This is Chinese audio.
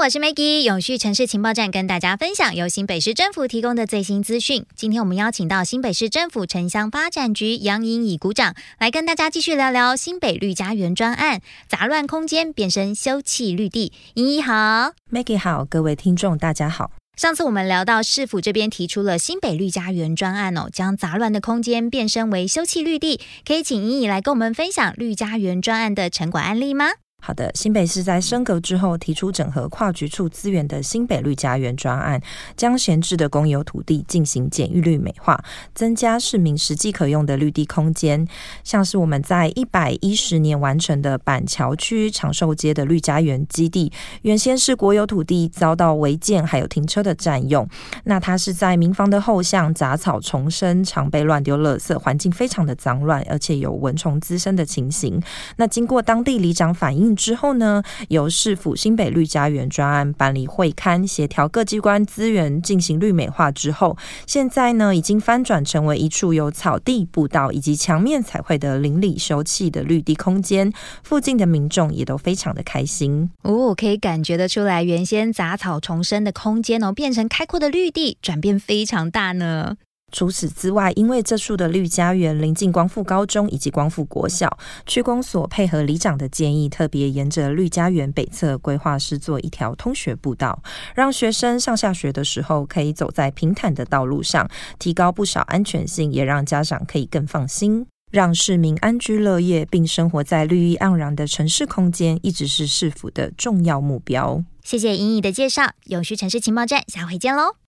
我是 Maggie， 永续城市情报站跟大家分享由新北市政府提供的最新资讯。今天我们邀请到新北市政府城乡发展局杨颖乙股长来跟大家继续聊聊新北绿家园专案，杂乱空间变身休憩绿地。颖乙好。 Maggie 好，各位听众大家好。 上次我们聊到市府这边提出了新北绿家园专案将杂乱的空间变身为休憩绿地，可以请颖乙来跟我们分享绿家园专案的成果案例吗？ 好的，新北市在升格之后提出整合跨局处资源的新北绿家园专案，将闲置的公有土地进行减绿率美化，增加市民实际可用的绿地空间。像是我们在110年完成的板桥区长寿街的绿家园基地，原先是国有土地，遭到违建还有停车的占用。那它是在民房的后巷，杂草丛生，常被乱丢垃圾，环境非常的脏乱，而且有蚊虫滋生的情形。那经过当地里长反映之后呢，由市府新北绿家园专案办理会勘，协调各机关资源进行绿美化之后，现在呢已经翻转成为一处有草地、步道以及墙面彩绘的邻里休憩的绿地空间，附近的民众也都非常的开心可以感觉得出来，原先杂草丛生的空间变成开阔的绿地，转变非常大呢。 除此之外，因为这处的绿家园临近光复高中以及光复国小，区公所配合里长的建议，特别沿着绿家园北侧规划施作一条通学步道，让学生上下学的时候可以走在平坦的道路上，提高不少安全性，也让家长可以更放心。让市民安居乐业并生活在绿意盎然的城市空间，一直是市府的重要目标。 谢谢颖乙的介绍，永续城市情报站，下回见喽。